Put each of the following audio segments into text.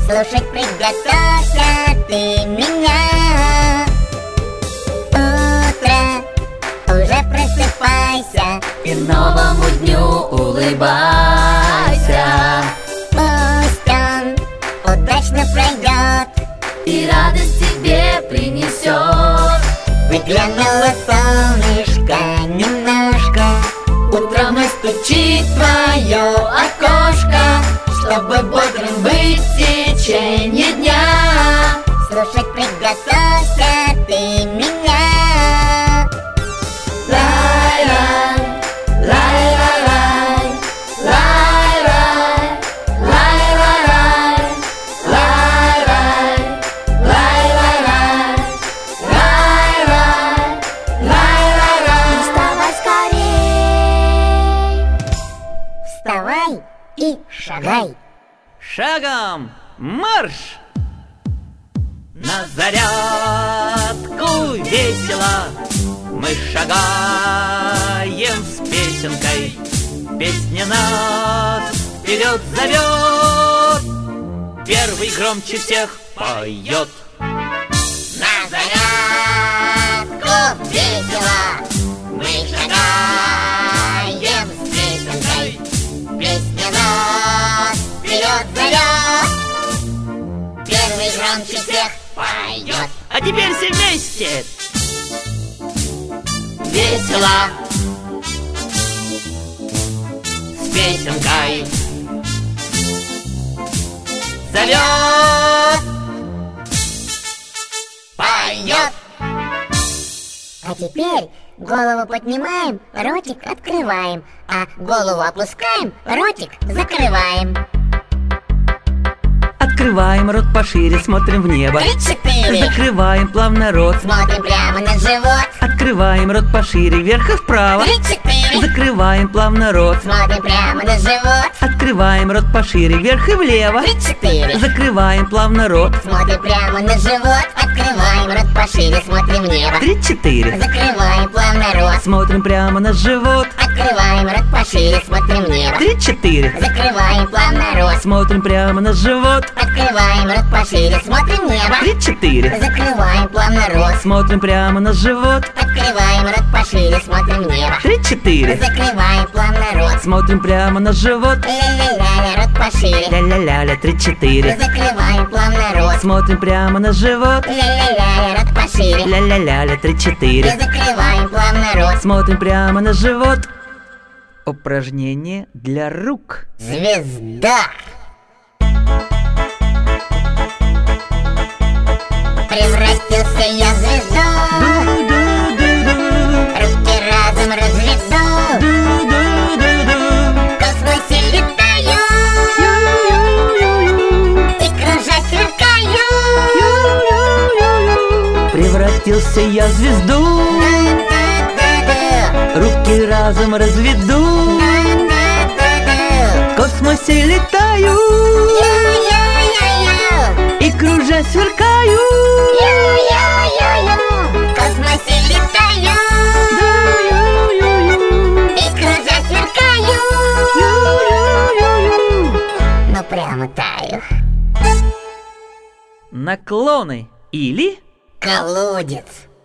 Слушать приготовься ты меня. Утро, уже просыпайся И новому дню улыбайся. Пусть он удачно пройдет И радость тебе принесет. Выглянуло солнышко немножко, Утром и стучит твое окошко, чтобы бодрым быть в течение дня. слушать приготовься ты меня. Лай-лай, лай-лай-лай, лай-лай, лай-лай-лай, лай-лай, лай-лай-лай, лай-лай, лай-лай-лай. Вставай скорей! Вставай и шагай! Шагом марш! На зарядку весело мы шагаем с песенкой. Песня нас вперед зовет, первый громче всех поет. На зарядку весело мы шагаем с песенкой. Песня нас вперед зовет, первый громче всех поет. А теперь все вместе! Весело С песенкой зовет, Поет. А теперь голову поднимаем, ротик открываем, а голову опускаем, ротик закрываем. Открываем рот пошире, смотрим в небо. 3-4. Закрываем плавно рот. Смотрим прямо на живот. Открываем рот пошире, вверх и вправо. 3-4. Закрываем плавно рот. Смотрим прямо на живот. Открываем рот пошире, вверх и влево. 3-4. Закрываем плавно рот. Смотрим прямо на живот. Открываем рот пошире, смотрим в небо. 3-4. Закрываем плавно рот. Смотрим прямо на живот. Открываем рот пошире, смотрим в небо. 3-4. Закрываем плавно рот. Смотрим прямо на живот. Открываем рот пошире, смотрим в небо. 3-4. Закрываем плавно рот. Смотрим прямо на живот. Открываем рот пошире, смотрим в небо. 3-4. Закрываем плавно рот. Смотрим прямо на живот. Ля-ля-ля, рот пошире. Ля-ля-ля-ля, 3-4. Закрываем плавно рот. Смотрим прямо на живот. Ля-ля-ля, рот пошире. Ля-ля-ля-ля, 3-4. Закрываем плавно рот. Смотрим прямо на живот. Упражнение для рук. Звезда. Превратился я в звезду. Руки разом разведу. В космосе летаю и кружась сверкаю. Превратился я в звезду. Да-да-да-да. Руки разом разведу. Да-да-да-да. В космосе летаю Ю-ю-ю-ю. и кружась сверкаю. Ю-ю-ю-ю. В космосе летаю и кружась сверкаю. Ну прямо таю. Наклоны или Колодец.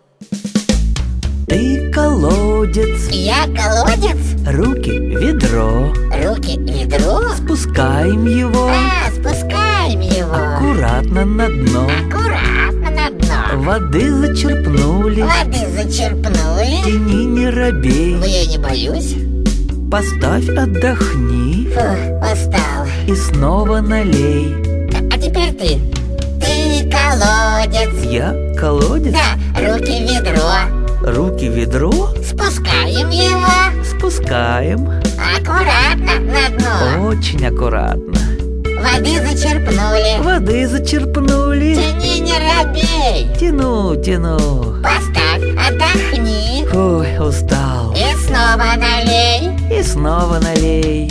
ты колодец. Я колодец. Руки ведро. Руки ведро. Спускаем его Спускаем его. аккуратно на дно. Аккуратно на дно. Воды зачерпнули. Воды зачерпнули. Тяни, не робей. Но я не боюсь. Поставь, отдохни Фух, устал. и снова налей. А теперь ты. Ты колодец. Я колодец. Да, руки ведро. Руки ведро. Спускаем его. Спускаем. Аккуратно на дно. Очень аккуратно. Воды зачерпнули. Воды зачерпнули. Тяни, не робей. Тяну, тяну. Поставь, отдохни. Ой, устал. И снова налей. И снова налей.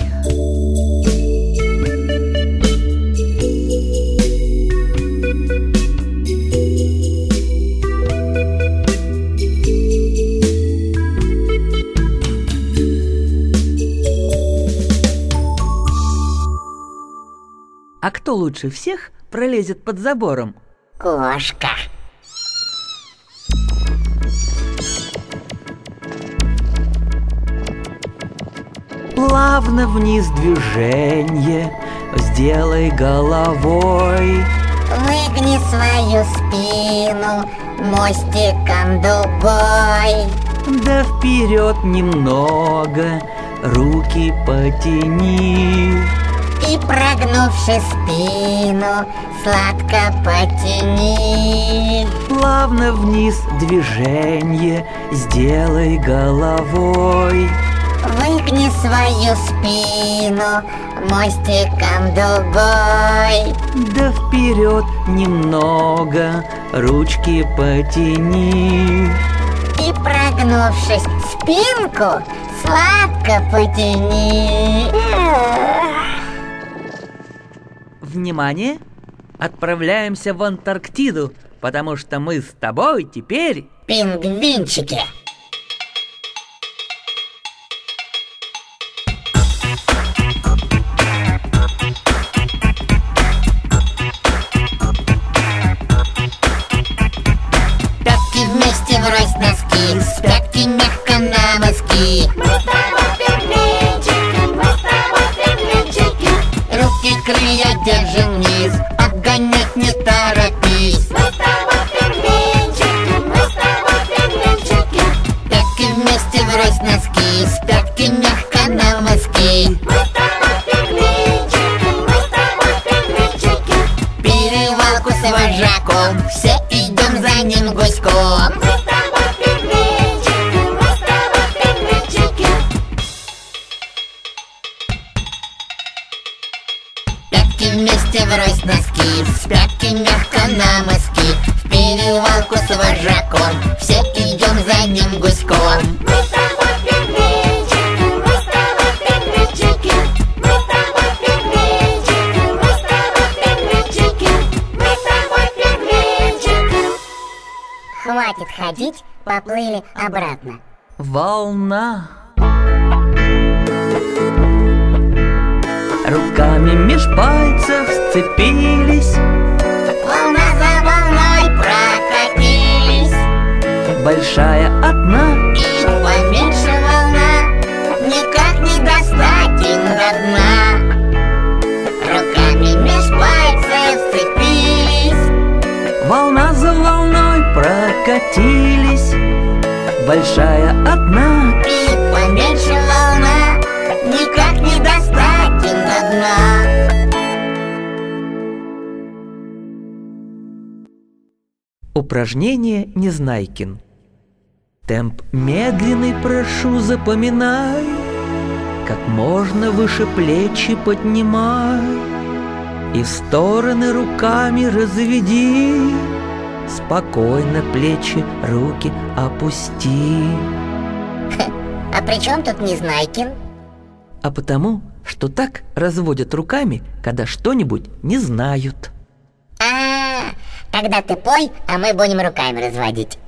А кто лучше всех пролезет под забором? Кошка. Плавно вниз движение сделай головой. Выгни свою спину мостиком дугой. Да вперед немного руки потяни. И прогнувши спину, сладко потяни. Плавно вниз движение сделай головой. Выгни свою спину мостиком дугой. Да вперед немного ручки потяни. И прогнувшись спинку, сладко потяни. Внимание! Отправляемся в Антарктиду, потому что мы с тобой теперь Пингвинчики. Пятки вместе врозь носки, с пятки мягко на мыски. Мы с тобой пингвинчики, мы с тобой пингвинчики. Руки крылья держи вниз, обгонять не торопись. Мы с тобой пингвинчики, мы с тобой пингвинчики. Пятки вместе врозь носки, с пятки мягко на мыски. Мы с тобой пингвинчики, мы с тобой пингвинчики. Перевалку с вожаком, все идем за ним гуськом. Мы с тобой пингвинчики, мы с тобой пингвинчики. Пятки вместе врозь носки, с пятки мягко на мыски. В перевалку с вожаком, все идем за ним гуськом. Мы с тобой пингвинчики, мы с тобой пингвинчики. Мы с тобой пингвинчики, мы с тобой пингвинчики. Мы с тобой пингвинчики. Хватит ходить, поплыли обратно. волна. Руками меж пальцев сцепились, Волна за волной прокатились. большая одна. И поменьше волна, никак не достать им до дна. Руками меж пальцев сцепились, Волна за волной прокатились, большая одна. и поменьше волна, никак не достать им до дна. Упражнение Незнайкин. Темп медленный, прошу, запоминай, как можно выше плечи поднимай и в стороны руками разведи. Спокойно плечи, руки опусти. А при чем тут Незнайкин? А потому, что так разводят руками, когда что-нибудь не знают. Тогда ты пой, а мы будем руками разводить.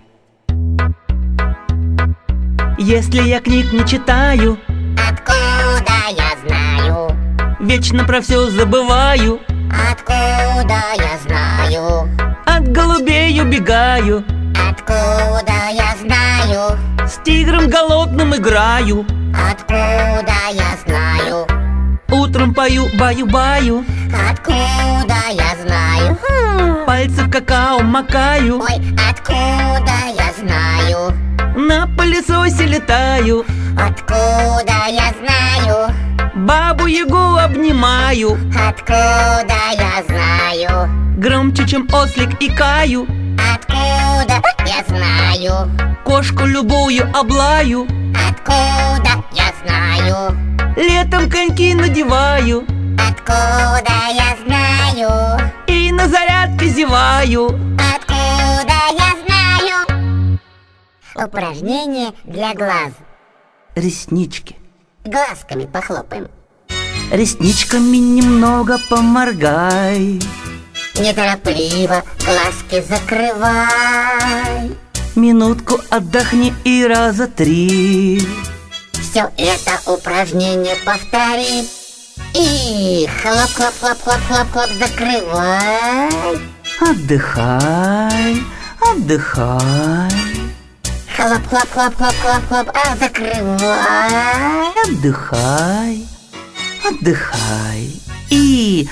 Если я книг не читаю, Откуда я знаю? вечно про все забываю, Откуда я знаю? от голубей убегаю, Откуда я знаю? с тигром голодным играю, Откуда я знаю? утром пою баю-баю, Откуда я знаю? пальцы в какао макаю, Ой, откуда я знаю? на пылесосе летаю, Откуда я знаю? бабу-ягу обнимаю, Откуда я знаю? громче, чем ослик икаю, Откуда я знаю? кошку любую облаю, Откуда я знаю? летом коньки надеваю Откуда я знаю? и на зарядке зеваю. Откуда я знаю? Упражнение для глаз. Реснички. Глазками похлопаем. Ресничками немного поморгай, Неторопливо глазки закрывай. минутку отдохни и раза 3. Все это упражнение повтори. И хлоп-хлоп-хлоп-хлоп-хлоп, закрывай. Отдыхай, отдыхай, Хлоп-хлоп-хлоп-хлоп-хлоп-хлоп, закрывай. отдыхай, отдыхай. И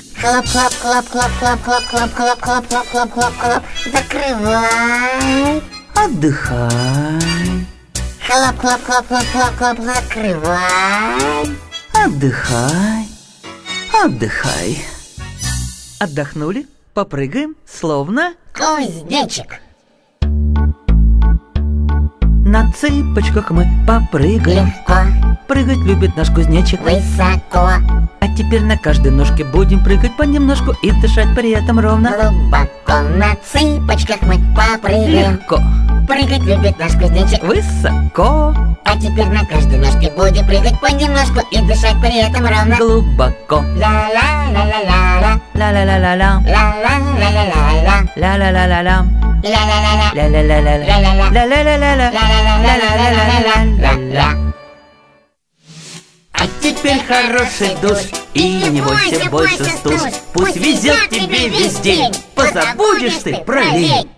Хлоп-хлоп-хлоп-хлоп-хлоп-хлоп-хлоп-хлоп-хлоп-хлоп, закрывай. отдыхай, Хлоп-хлоп-хлоп-хлоп-хлоп-хлоп, закрывай. отдыхай, отдыхай. Отдохнули? Попрыгаем, словно Кузнечик. на цыпочках мы попрыгаем. Легко, Прыгать любит наш кузнечик. высоко, А теперь на каждой ножке будем прыгать понемножку и дышать при этом ровно. глубоко, на цыпочках мы попрыгаем. Легко, Прыгать любит наш кузнечик. высоко, А теперь на каждой ножке будем прыгать понемножку и дышать при этом ровно. глубоко. Ла-ла-ла-ла-ла-ла, Ла-ла-ла-ла-ла, ла-ла-ла-ла-ла-ла, ла-ла-ла-ла-ла, ла-ла-ла-ла, ла-ла-ла-ла-ла, ла-ла-ла, ла-ла-ла-ла-ла, ла-ла-ла-ла-ла-ла-ла. А теперь хороший душ, и не бойся больше стуж. Пусть везет тебе весь день, позабудешь ты про лень.